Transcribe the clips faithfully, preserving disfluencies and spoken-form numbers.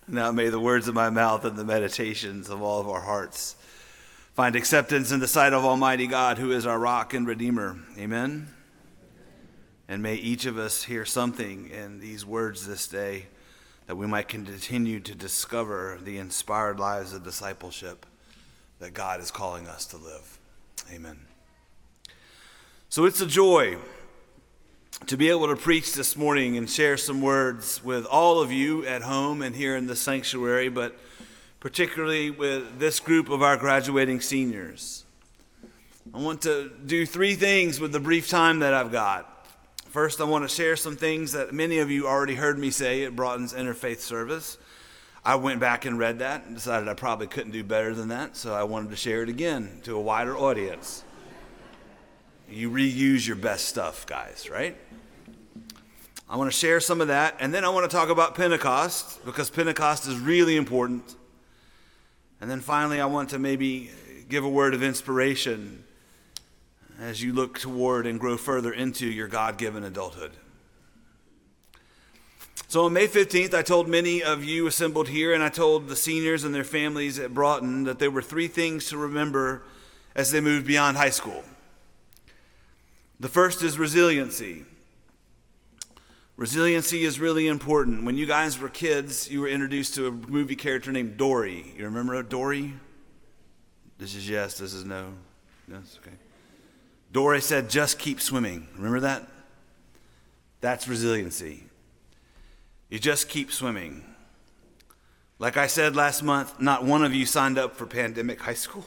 Now may the words of my mouth and the meditations of all of our hearts find acceptance in the sight of Almighty God, who is our rock and redeemer. Amen. And may each of us hear something in these words this day that we might continue to discover the inspired lives of discipleship that God is calling us to live. Amen. So it's a joy to be able to preach this morning and share some words with all of you at home and here in the sanctuary, but particularly with this group of our graduating seniors. I want to do three things with the brief time that I've got. First, I want to share some things that many of you already heard me say at Broughton's Interfaith Service. I went back and read that and decided I probably couldn't do better than that, so I wanted to share it again to a wider audience. You reuse your best stuff, guys, right? I want to share some of that, and then I want to talk about Pentecost, because Pentecost is really important. And then finally, I want to maybe give a word of inspiration as you look toward and grow further into your God-given adulthood. So on May fifteenth, I told many of you assembled here, and I told the seniors and their families at Broughton that there were three things to remember as they moved beyond high school. The first is resiliency. Resiliency is really important. When you guys were kids, you were introduced to a movie character named Dory. You remember Dory? This is yes, this is no. Yes, okay. Dory said, just keep swimming. Remember that? That's resiliency. You just keep swimming. Like I said last month, not one of you signed up for pandemic high school.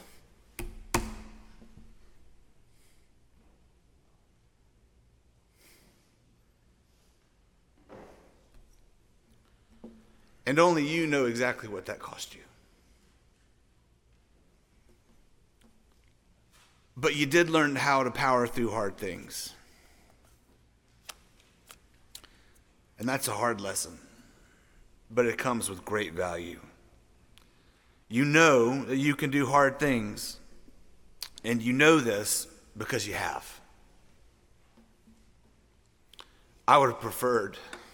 And only you know exactly what that cost you. But you did learn how to power through hard things. And that's a hard lesson, but it comes with great value. You know that you can do hard things, and you know this because you have. I would have preferred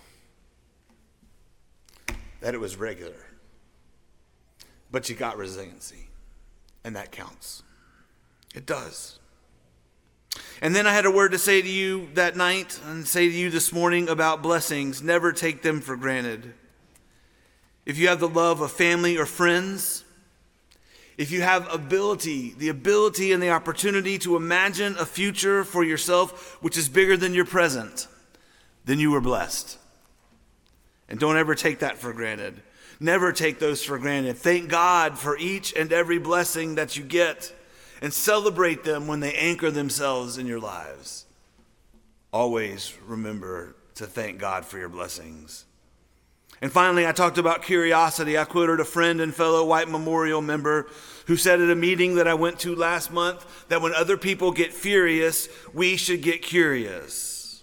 that it was regular. But you got resiliency, and that counts. It does. And then I had a word to say to you that night and say to you this morning about blessings. Never take them for granted. If you have the love of family or friends, if you have ability, the ability and the opportunity to imagine a future for yourself which is bigger than your present, then you were blessed. And don't ever take that for granted. Never take those for granted. Thank God for each and every blessing that you get, and celebrate them when they anchor themselves in your lives. Always remember to thank God for your blessings. And finally, I talked about curiosity. I quoted a friend and fellow White Memorial member who said at a meeting that I went to last month that when other people get furious, we should get curious.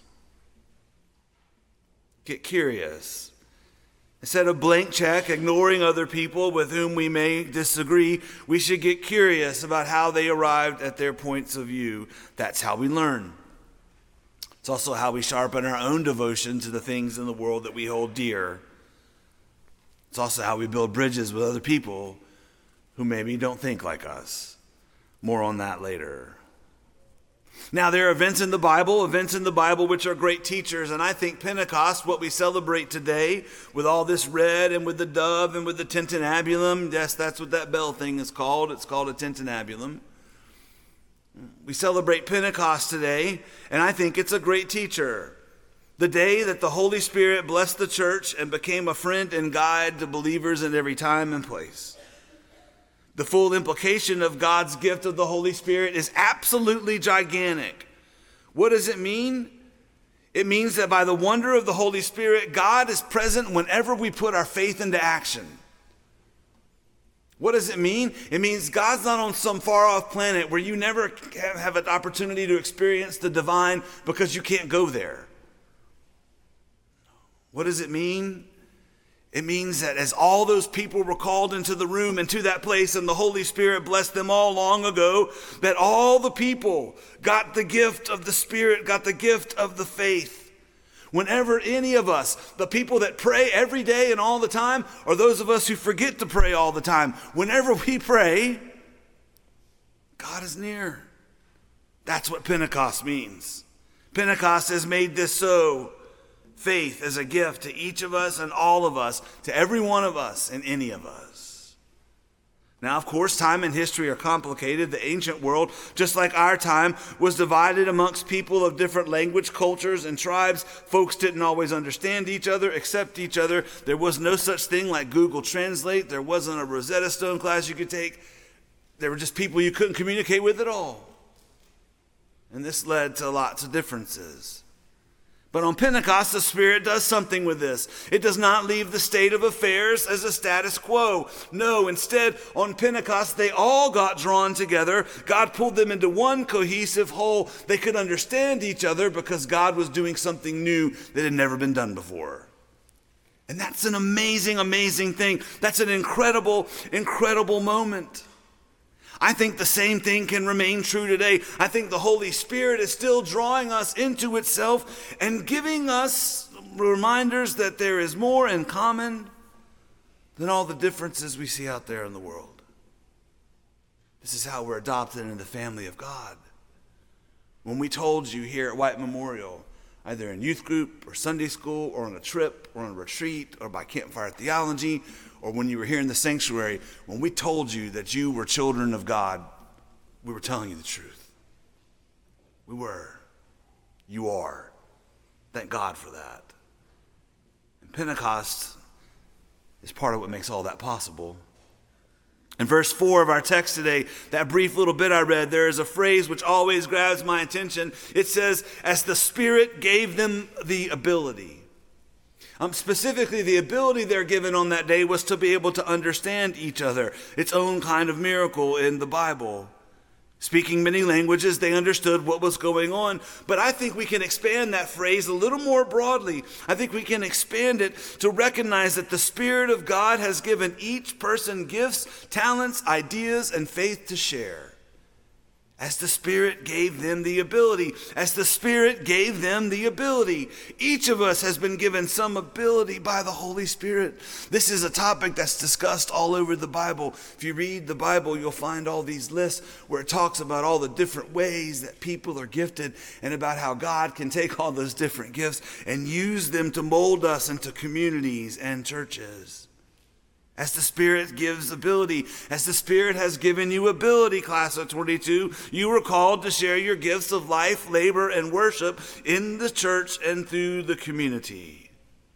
Get curious. Instead of blank check, ignoring other people with whom we may disagree, we should get curious about how they arrived at their points of view. That's how we learn. It's also how we sharpen our own devotion to the things in the world that we hold dear. It's also how we build bridges with other people who maybe don't think like us. More on that later. Now, there are events in the Bible, events in the Bible which are great teachers, and I think Pentecost, what we celebrate today, with all this red and with the dove and with the tintinnabulum, yes, that's what that bell thing is called. It's called a tintinnabulum. We celebrate Pentecost today, and I think it's a great teacher. The day that the Holy Spirit blessed the church and became a friend and guide to believers in every time and place. The full implication of God's gift of the Holy Spirit is absolutely gigantic. What does it mean? It means that by the wonder of the Holy Spirit, God is present whenever we put our faith into action. What does it mean? It means God's not on some far-off planet where you never have an opportunity to experience the divine because you can't go there. What does it mean? It means that as all those people were called into the room and to that place, and the Holy Spirit blessed them all long ago, that all the people got the gift of the Spirit, got the gift of the faith. Whenever any of us, the people that pray every day and all the time, or those of us who forget to pray all the time, whenever we pray, God is near. That's what Pentecost means. Pentecost has made this so. Faith as a gift to each of us and all of us, to every one of us and any of us. Now, of course, time and history are complicated. The ancient world, just like our time, was divided amongst people of different language, cultures, and tribes. Folks didn't always understand each other, accept each other. There was no such thing like Google Translate. There wasn't a Rosetta Stone class you could take. There were just people you couldn't communicate with at all. And this led to lots of differences. But on Pentecost, the Spirit does something with this. It does not leave the state of affairs as a status quo. No, instead, on Pentecost, they all got drawn together. God pulled them into one cohesive whole. They could understand each other because God was doing something new that had never been done before. And that's an amazing, amazing thing. That's an incredible, incredible moment. I think the same thing can remain true today. I think the Holy Spirit is still drawing us into itself and giving us reminders that there is more in common than all the differences we see out there in the world. This is how we're adopted into the family of God. When we told you here at White Memorial, either in youth group or Sunday school or on a trip or on a retreat or by campfire theology, or when you were here in the sanctuary, when we told you that you were children of God, we were telling you the truth. We were. You are. Thank God for that. And Pentecost is part of what makes all that possible. In verse four of our text today, that brief little bit I read, there is a phrase which always grabs my attention. It says, as the Spirit gave them the ability. Um, specifically, the ability they're given on that day was to be able to understand each other. Its own kind of miracle in the Bible. Speaking many languages, they understood what was going on. But I think we can expand that phrase a little more broadly. I think we can expand it to recognize that the Spirit of God has given each person gifts, talents, ideas, and faith to share. As the Spirit gave them the ability. As the Spirit gave them the ability. Each of us has been given some ability by the Holy Spirit. This is a topic that's discussed all over the Bible. If you read the Bible, you'll find all these lists where it talks about all the different ways that people are gifted and about how God can take all those different gifts and use them to mold us into communities and churches. As the Spirit gives ability, as the Spirit has given you ability, class of twenty-two, you were called to share your gifts of life, labor, and worship in the church and through the community.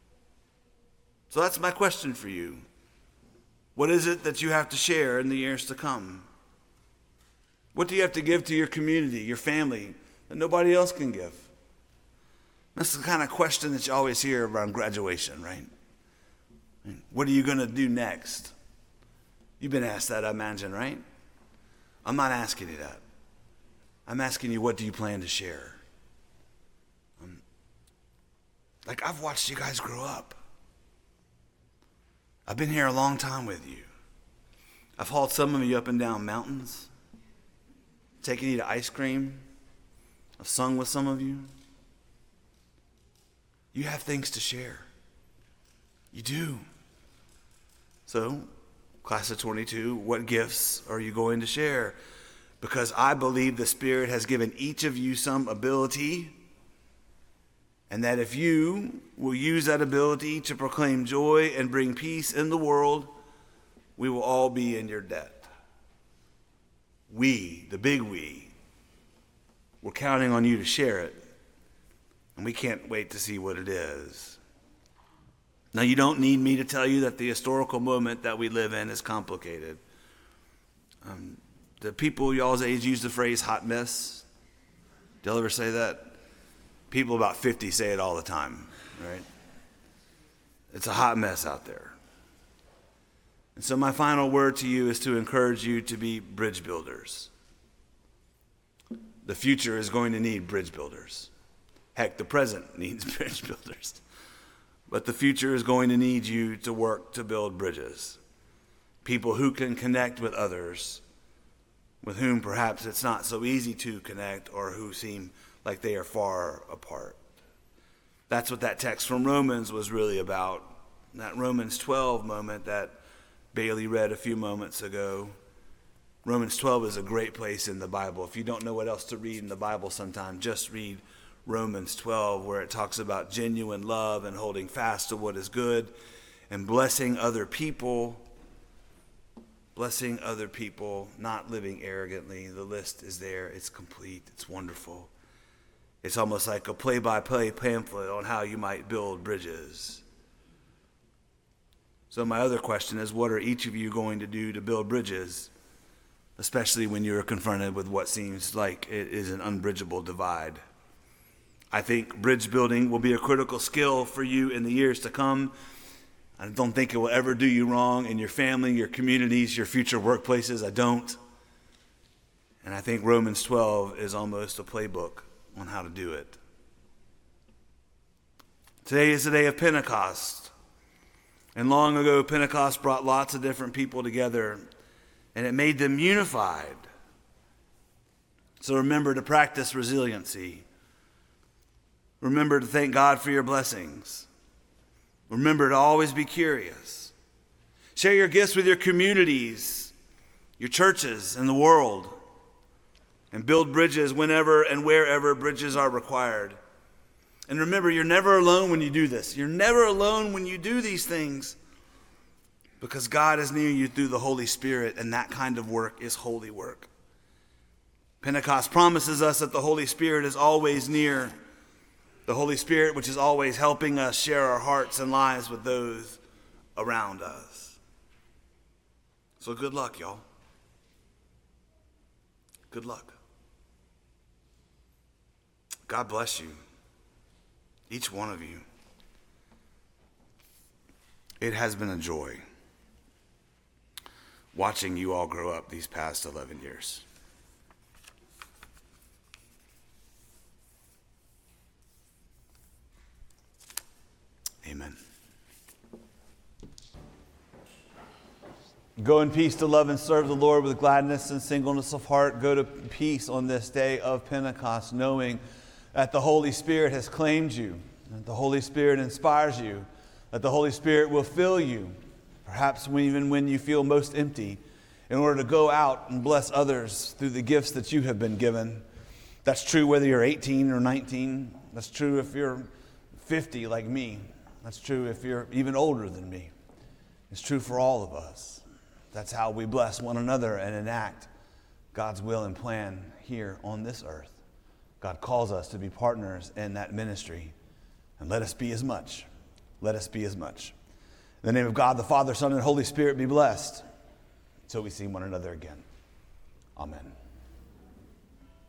So that's my question for you. What is it that you have to share in the years to come? What do you have to give to your community, your family, that nobody else can give? That's the kind of question that you always hear around graduation, right? What are you going to do next? You've been asked that, I imagine, right? I'm not asking you that. I'm asking you, what do you plan to share? Um, like, I've watched you guys grow up. I've been here a long time with you. I've hauled some of you up and down mountains, taken you to ice cream. I've sung with some of you. You have things to share. You do. So, class of twenty-two, what gifts are you going to share? Because I believe the Spirit has given each of you some ability, and that if you will use that ability to proclaim joy and bring peace in the world, we will all be in your debt. We, the big we, we're counting on you to share it, and we can't wait to see what it is. Now, you don't need me to tell you that the historical moment that we live in is complicated. Um, the people y'all's age use the phrase hot mess. Do y'all ever say that? People about fifty say it all the time, right? It's a hot mess out there. And so my final word to you is to encourage you to be bridge builders. The future is going to need bridge builders. Heck, the present needs bridge builders. But the future is going to need you to work to build bridges. People who can connect with others with whom perhaps it's not so easy to connect or who seem like they are far apart. That's what that text from Romans was really about. That Romans twelve moment that Bailey read a few moments ago. Romans twelve is a great place in the Bible. If you don't know what else to read in the Bible sometime, just read Romans twelve, where it talks about genuine love and holding fast to what is good and blessing other people. Blessing other people, not living arrogantly. The list is there. It's complete. It's wonderful. It's almost like a play-by-play pamphlet on how you might build bridges. So my other question is, what are each of you going to do to build bridges, especially when you're confronted with what seems like it is an unbridgeable divide? I think bridge building will be a critical skill for you in the years to come. I don't think it will ever do you wrong in your family, your communities, your future workplaces. I don't. And I think Romans twelve is almost a playbook on how to do it. Today is the day of Pentecost. And long ago, Pentecost brought lots of different people together, and it made them unified. So remember to practice resiliency. Remember to thank God for your blessings. Remember to always be curious. Share your gifts with your communities, your churches, and the world. And build bridges whenever and wherever bridges are required. And remember, you're never alone when you do this. You're never alone when you do these things, because God is near you through the Holy Spirit, and that kind of work is holy work. Pentecost promises us that the Holy Spirit is always near. The Holy Spirit, which is always helping us share our hearts and lives with those around us. So good luck, y'all. Good luck. God bless you, each one of you. It has been a joy watching you all grow up these past eleven years. Amen. Go in peace to love and serve the Lord with gladness and singleness of heart. Go to peace on this day of Pentecost, knowing that the Holy Spirit has claimed you, that the Holy Spirit inspires you, that the Holy Spirit will fill you, perhaps even when you feel most empty, in order to go out and bless others through the gifts that you have been given. That's true whether you're eighteen or nineteen. That's true if you're fifty like me. That's true if you're even older than me. It's true for all of us. That's how we bless one another and enact God's will and plan here on this earth. God calls us to be partners in that ministry. And let us be as much. Let us be as much. In the name of God, the Father, Son, and Holy Spirit, be blessed until we see one another again. Amen.